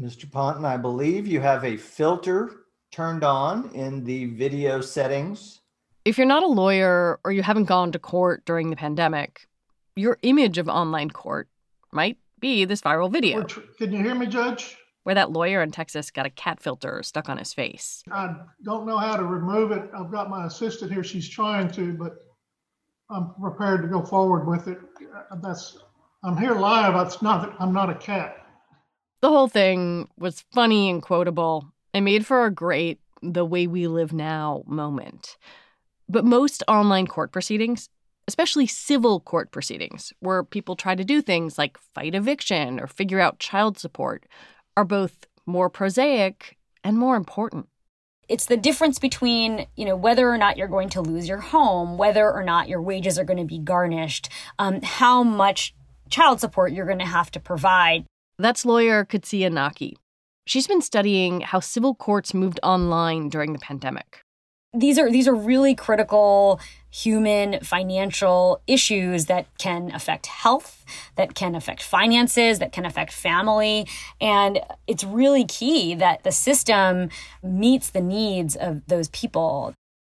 Mr. Ponton, I believe you have a filter turned on in the video settings. If you're not a lawyer or you haven't gone to court during the pandemic, your image of online court might be this viral video. Can you hear me, Judge? Where that lawyer in Texas got a cat filter stuck on his face. I don't know how to remove it. I've got my assistant here. She's trying to, but I'm prepared to go forward with it. I'm here live. I'm not a cat. The whole thing was funny and quotable and made for a great "the way we live now" moment. But most online court proceedings, especially civil court proceedings, where people try to do things like fight eviction or figure out child support, are both more prosaic and more important. It's the difference between, whether or not you're going to lose your home, whether or not your wages are going to be garnished, how much child support you're going to have to provide. That's lawyer Qudsiya Naqi. She's been studying how civil courts moved online during the pandemic. These are really critical human financial issues that can affect health, that can affect finances, that can affect family. And it's really key that the system meets the needs of those people.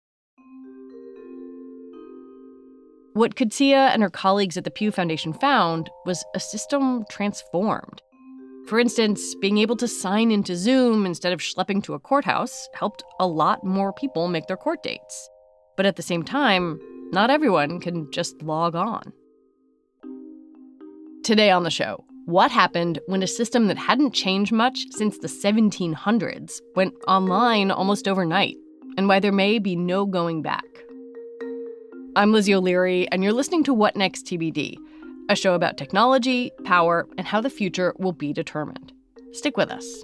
What Qudsiya and her colleagues at the Pew Foundation found was a system transformed. For instance, being able to sign into Zoom instead of schlepping to a courthouse helped a lot more people make their court dates. But at the same time, not everyone can just log on. Today on the show, what happened when a system that hadn't changed much since the 1700s went online almost overnight, and why there may be no going back. I'm Lizzie O'Leary, and you're listening to What Next TBD, a show about technology, power, and how the future will be determined. Stick with us.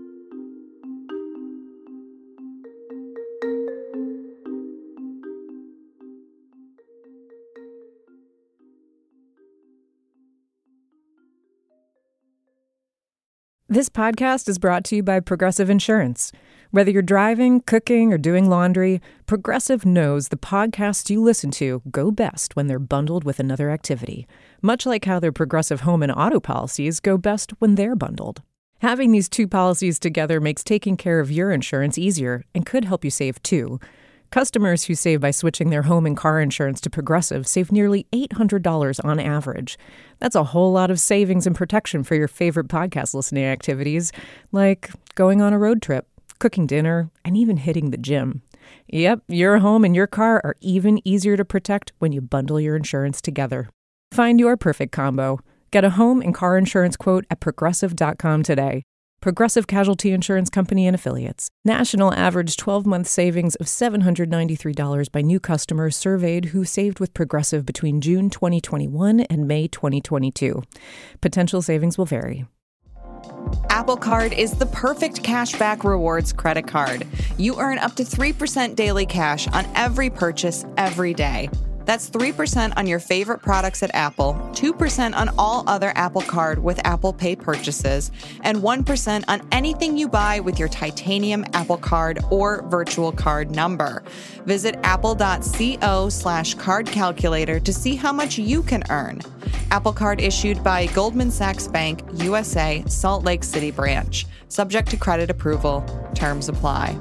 This podcast is brought to you by Progressive Insurance. Whether you're driving, cooking, or doing laundry, Progressive knows the podcasts you listen to go best when they're bundled with another activity, much like how their Progressive home and auto policies go best when they're bundled. Having these two policies together makes taking care of your insurance easier and could help you save, too. Customers who save by switching their home and car insurance to Progressive save nearly $800 on average. That's a whole lot of savings and protection for your favorite podcast listening activities, like going on a road trip, cooking dinner, and even hitting the gym. Yep, your home and your car are even easier to protect when you bundle your insurance together. Find your perfect combo. Get a home and car insurance quote at Progressive.com today. Progressive Casualty Insurance Company and Affiliates. National average 12-month savings of $793 by new customers surveyed who saved with Progressive between June 2021 and May 2022. Potential savings will vary. Apple Card is the perfect cashback rewards credit card. You earn up to 3% daily cash on every purchase every day. That's 3% on your favorite products at Apple, 2% on all other Apple Card with Apple Pay purchases, and 1% on anything you buy with your titanium Apple Card or virtual card number. Visit apple.co/card calculator to see how much you can earn. Apple Card issued by Goldman Sachs Bank, USA, Salt Lake City branch. Subject to credit approval. Terms apply.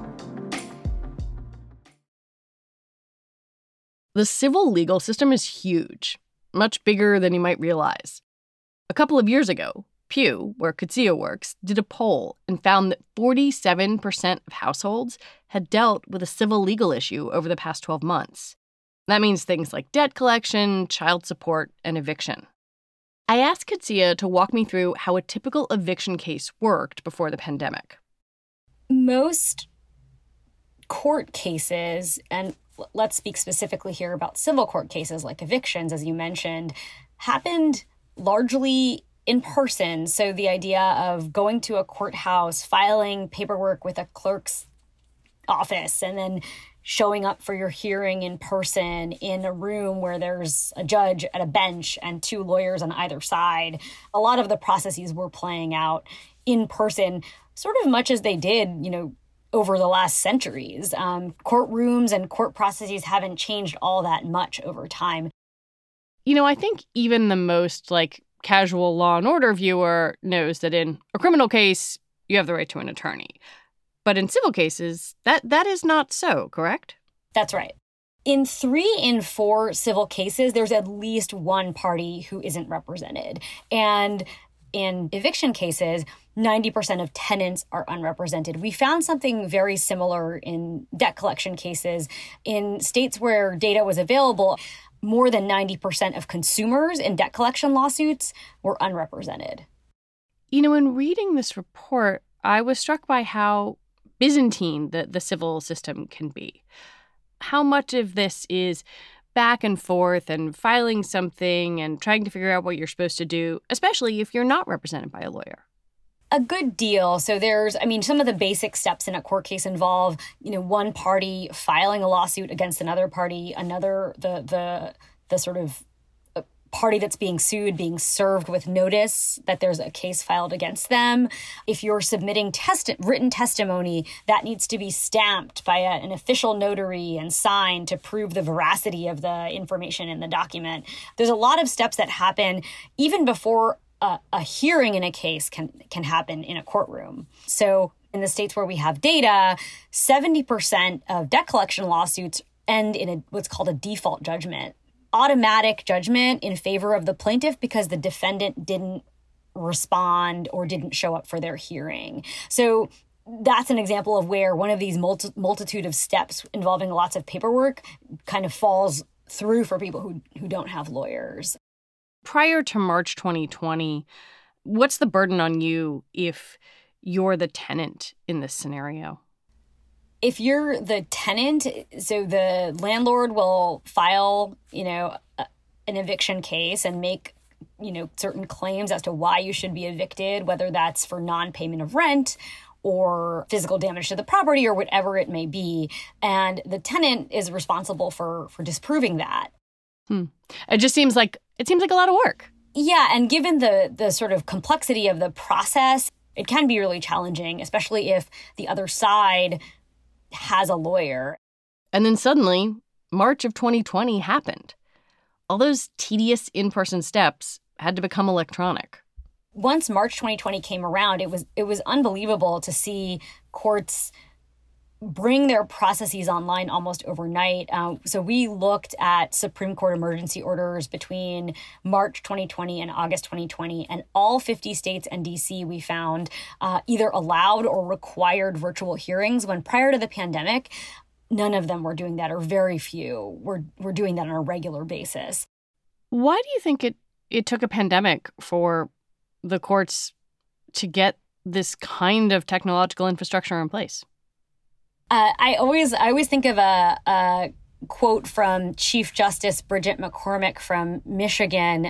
The civil legal system is huge, much bigger than you might realize. A couple of years ago, Pew, where Qudsiya works, did a poll and found that 47% of households had dealt with a civil legal issue over the past 12 months. That means things like debt collection, child support, and eviction. I asked Qudsiya to walk me through how a typical eviction case worked before the pandemic. Most court cases, and let's speak specifically here about civil court cases like evictions, as you mentioned, happened largely in person. So the idea of going to a courthouse, filing paperwork with a clerk's office, and then showing up for your hearing in person in a room where there's a judge at a bench and two lawyers on either side. A lot of the processes were playing out in person, sort of much as they did, over the last centuries. Courtrooms and court processes haven't changed all that much over time. I think even the most casual Law and Order viewer knows that in a criminal case, you have the right to an attorney. But in civil cases, that is not so, correct? That's right. In 3 in 4 civil cases, there's at least one party who isn't represented. And in eviction cases, 90% of tenants are unrepresented. We found something very similar in debt collection cases. In states where data was available, more than 90% of consumers in debt collection lawsuits were unrepresented. You know, in reading this report, I was struck by how Byzantine the civil system can be. How much of this is back and forth and filing something and trying to figure out what you're supposed to do, especially if you're not represented by a lawyer? A good deal. So some of the basic steps in a court case involve, one party filing a lawsuit against another party, the sort of party that's being sued being served with notice that there's a case filed against them. If you're submitting written testimony, that needs to be stamped by an official notary and signed to prove the veracity of the information in the document. There's a lot of steps that happen even before a hearing in a case can happen in a courtroom. So in the states where we have data, 70% of debt collection lawsuits end in what's called a default judgment. Automatic judgment in favor of the plaintiff because the defendant didn't respond or didn't show up for their hearing. So that's an example of where one of these multitude of steps involving lots of paperwork kind of falls through for people who don't have lawyers. Prior to March 2020, what's the burden on you if you're the tenant in this scenario? If you're the tenant, so the landlord will file, an eviction case and make, certain claims as to why you should be evicted, whether that's for non-payment of rent or physical damage to the property or whatever it may be. And the tenant is responsible for disproving that. It just seems like a lot of work. Yeah, and given the sort of complexity of the process, it can be really challenging, especially if the other side has a lawyer. And then suddenly, March of 2020 happened. All those tedious in-person steps had to become electronic. Once March 2020 came around, it was unbelievable to see courts bring their processes online almost overnight. So we looked at Supreme Court emergency orders between March 2020 and August 2020, and all 50 states and DC we found either allowed or required virtual hearings when prior to the pandemic, none of them were doing that, or very few were doing that on a regular basis. Why do you think it took a pandemic for the courts to get this kind of technological infrastructure in place? I always think of a quote from Chief Justice Bridget McCormick from Michigan.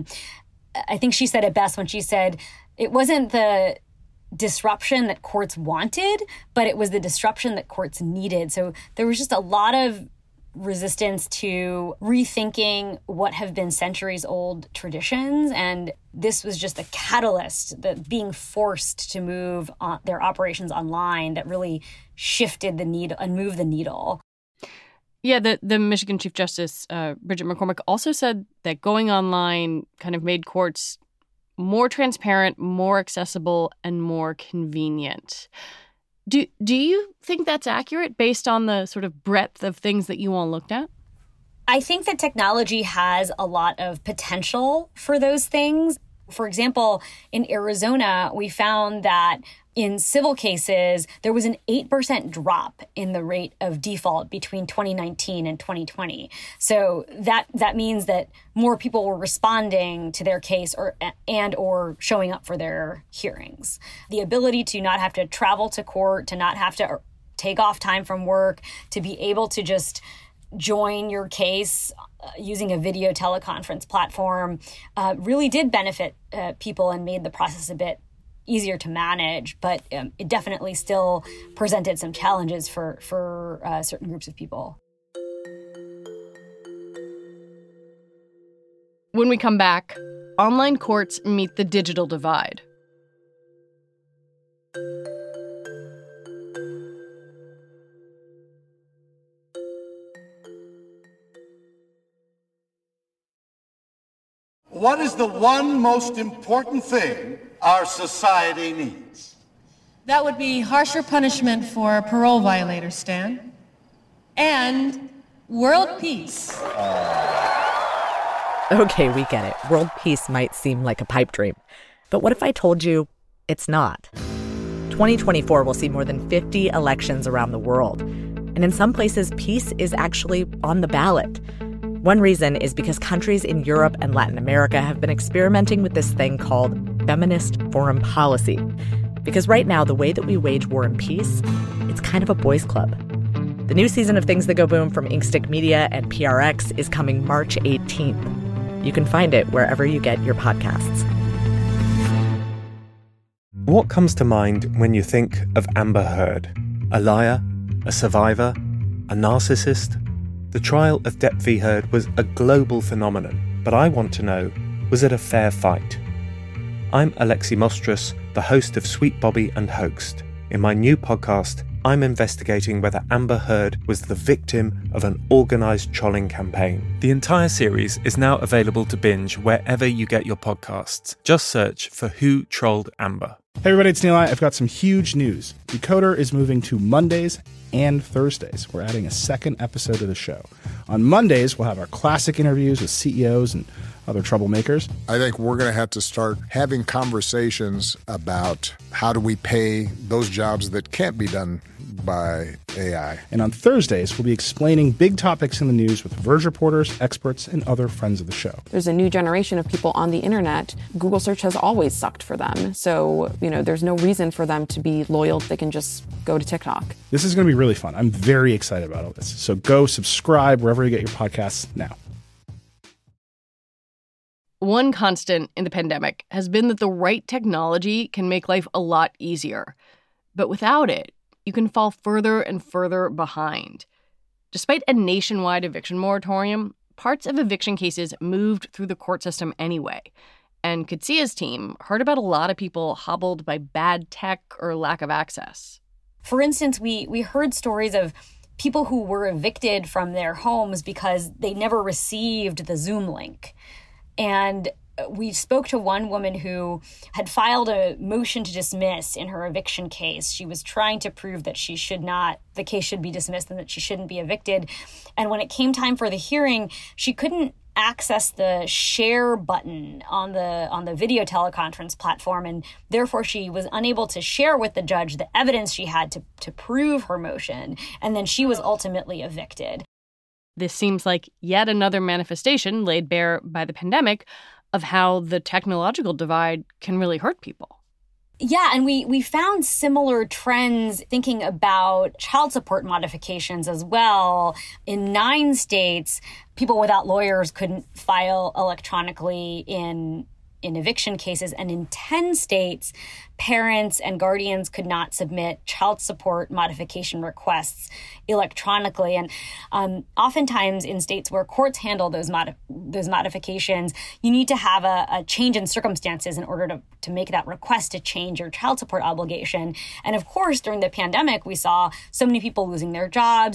I think she said it best when she said, it wasn't the disruption that courts wanted, but it was the disruption that courts needed. So there was just a lot of resistance to rethinking what have been centuries-old traditions. And this was just a catalyst, that being forced to move their operations online that really shifted the needle and moved the needle. Yeah, the Michigan Chief Justice, Bridget McCormick, also said that going online kind of made courts more transparent, more accessible, and more convenient. Do you think that's accurate based on the sort of breadth of things that you all looked at? I think that technology has a lot of potential for those things. For example, in Arizona, we found that in civil cases, there was an 8% drop in the rate of default between 2019 and 2020. So that means that more people were responding to their case or showing up for their hearings. The ability to not have to travel to court, to not have to take off time from work, to be able to just join your case using a video teleconference platform really did benefit people and made the process a bit easier to manage, but it definitely still presented some challenges for certain groups of people. When we come back, online courts meet the digital divide. What is the one most important thing our society needs? That would be harsher punishment for parole violators, Stan. And world peace. Okay, we get it. World peace might seem like a pipe dream. But what if I told you it's not? 2024 will see more than 50 elections around the world. And in some places, peace is actually on the ballot. One reason is because countries in Europe and Latin America have been experimenting with this thing called feminist foreign policy. Because right now, the way that we wage war and peace, it's kind of a boys' club. The new season of Things That Go Boom from Inkstick Media and PRX is coming March 18th. You can find it wherever you get your podcasts. What comes to mind when you think of Amber Heard? A liar? A survivor? A narcissist? The trial of Depp v. Heard was a global phenomenon, but I want to know, was it a fair fight? I'm Alexi Mostrous, the host of Sweet Bobby and Hoaxed. In my new podcast, I'm investigating whether Amber Heard was the victim of an organised trolling campaign. The entire series is now available to binge wherever you get your podcasts. Just search for Who Trolled Amber. Hey everybody, it's Neil. I've got some huge news. Decoder is moving to Mondays and Thursdays. We're adding a second episode to the show. On Mondays, we'll have our classic interviews with CEOs and other troublemakers. I think we're going to have to start having conversations about how do we pay those jobs that can't be done by AI. And on Thursdays, we'll be explaining big topics in the news with Verge reporters, experts, and other friends of the show. There's a new generation of people on the internet. Google search has always sucked for them. So, there's no reason for them to be loyal. They can just go to TikTok. This is going to be really fun. I'm very excited about all this. So go subscribe wherever you get your podcasts now. One constant in the pandemic has been that the right technology can make life a lot easier. But without it, you can fall further and further behind. Despite a nationwide eviction moratorium, parts of eviction cases moved through the court system anyway. And Katsia's team heard about a lot of people hobbled by bad tech or lack of access. For instance, we heard stories of people who were evicted from their homes because they never received the Zoom link. And we spoke to one woman who had filed a motion to dismiss in her eviction case. She was trying to prove that the case should be dismissed and that she shouldn't be evicted. And when it came time for the hearing, she couldn't access the share button on the video teleconference platform, and therefore she was unable to share with the judge the evidence she had to prove her motion. And then she was ultimately evicted. This seems like yet another manifestation laid bare by the pandemic of how the technological divide can really hurt people. Yeah, and we found similar trends thinking about child support modifications as well. In 9 states, people without lawyers couldn't file electronically in eviction cases. And in 10 states, parents and guardians could not submit child support modification requests electronically. And oftentimes in states where courts handle those modifications, you need to have a change in circumstances in order to make that request to change your child support obligation. And of course, during the pandemic, we saw so many people losing their jobs.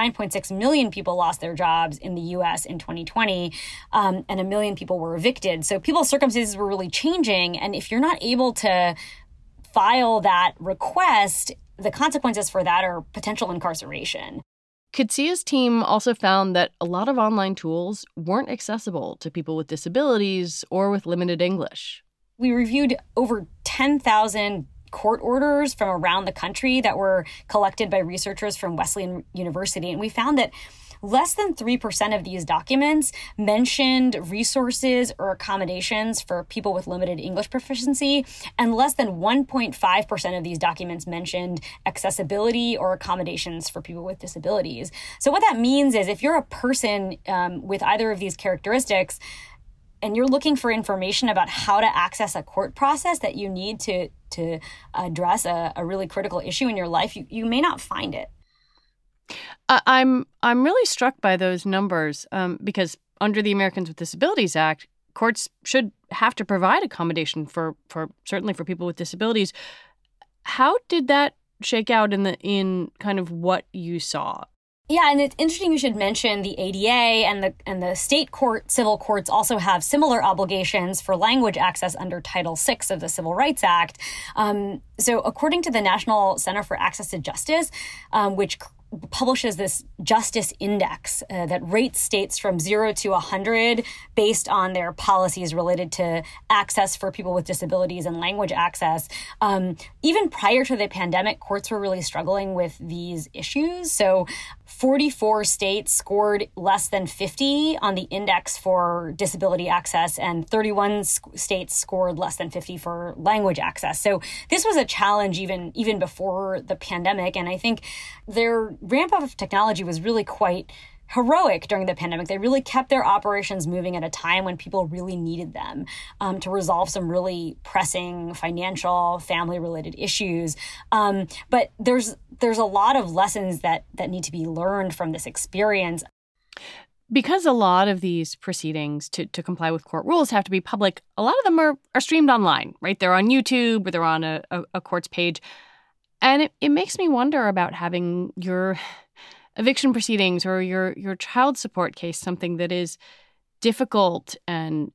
9.6 million people lost their jobs in the U.S. in 2020, and 1 million people were evicted. So people's circumstances were really changing. And if you're not able to file that request, the consequences for that are potential incarceration. Katsia's team also found that a lot of online tools weren't accessible to people with disabilities or with limited English. We reviewed over 10,000 court orders from around the country that were collected by researchers from Wesleyan University, and we found that less than 3% of these documents mentioned resources or accommodations for people with limited English proficiency, and less than 1.5% of these documents mentioned accessibility or accommodations for people with disabilities. So what that means is if you're a person with either of these characteristics and you're looking for information about how to access a court process that you need to address a really critical issue in your life, you may not find it. I'm really struck by those numbers because under the Americans with Disabilities Act, courts should have to provide accommodation for certainly for people with disabilities. How did that shake out in kind of what you saw? Yeah, and it's interesting you should mention the ADA and the state civil courts also have similar obligations for language access under Title VI of the Civil Rights Act. So according to the National Center for Access to Justice, which publishes this justice index that rates states from 0 to 100 based on their policies related to access for people with disabilities and language access. Even prior to the pandemic, courts were really struggling with these issues. So 44 states scored less than 50 on the index for disability access, and 31 states scored less than 50 for language access. So this was a challenge even before the pandemic. And I think their ramp up of technology was really quite heroic during the pandemic. They really kept their operations moving at a time when people really needed them to resolve some really pressing financial, family-related issues. But there's a lot of lessons that need to be learned from this experience. Because a lot of these proceedings to comply with court rules have to be public, a lot of them are streamed online, right? They're on YouTube or they're on a court's page. And it makes me wonder about having your eviction proceedings or your child support case, something that is difficult and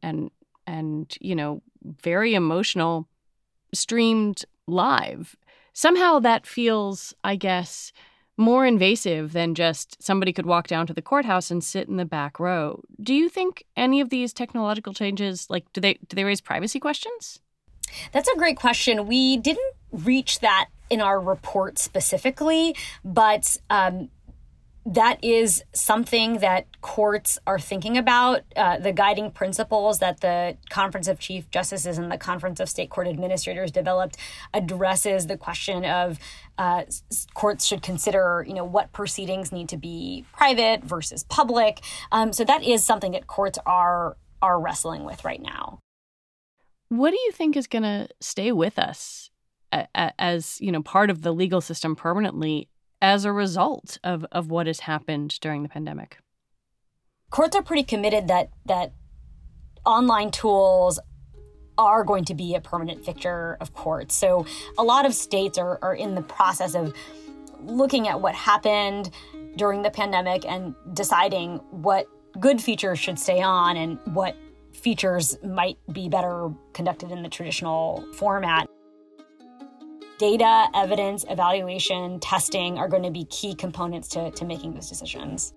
very emotional, streamed live. Somehow that feels, I guess, more invasive than just somebody could walk down to the courthouse and sit in the back row. Do you think any of these technological changes, do they raise privacy questions? That's a great question. We didn't reach that in our report specifically, but that is something that courts are thinking about. The guiding principles that the Conference of Chief Justices and the Conference of State Court Administrators developed addresses the question of courts should consider, what proceedings need to be private versus public. So that is something that courts are wrestling with right now. What do you think is going to stay with us as part of the legal system permanently as a result of what has happened during the pandemic? Courts are pretty committed that online tools are going to be a permanent fixture of courts. So a lot of states are in the process of looking at what happened during the pandemic and deciding what good features should stay on and what features might be better conducted in the traditional format. Data, evidence, evaluation, testing are going to be key components to making those decisions.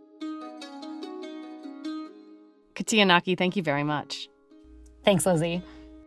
Qadsia Naqi, thank you very much. Thanks, Lizzie.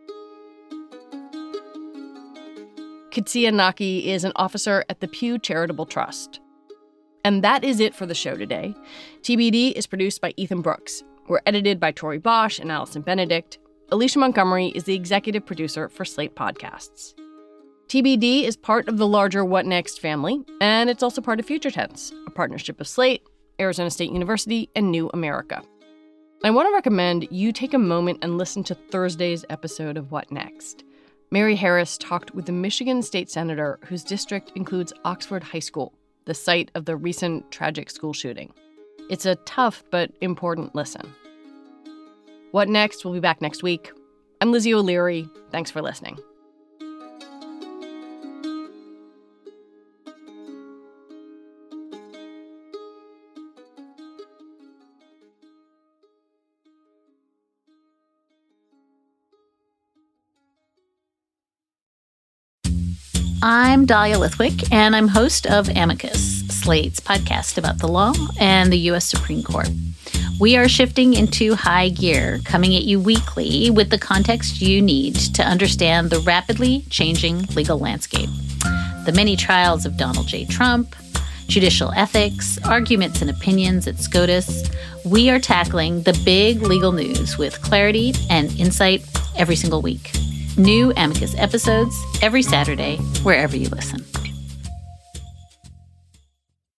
Qadsia Naqi is an officer at the Pew Charitable Trust. And that is it for the show today. TBD is produced by Ethan Brooks. We're edited by Tori Bosch and Allison Benedict. Alicia Montgomery is the executive producer for Slate Podcasts. TBD is part of the larger What Next family, and it's also part of Future Tense, a partnership of Slate, Arizona State University, and New America. I want to recommend you take a moment and listen to Thursday's episode of What Next. Mary Harris talked with a Michigan state senator whose district includes Oxford High School, the site of the recent tragic school shooting. It's a tough but important listen. What Next will be back next week. I'm Lizzie O'Leary. Thanks for listening. I'm Dahlia Lithwick, and I'm host of Amicus, Slate's podcast about the law and the U.S. Supreme Court. We are shifting into high gear, coming at you weekly with the context you need to understand the rapidly changing legal landscape. The many trials of Donald J. Trump, judicial ethics, arguments and opinions at SCOTUS. We are tackling the big legal news with clarity and insight every single week. New Amicus episodes every Saturday, wherever you listen.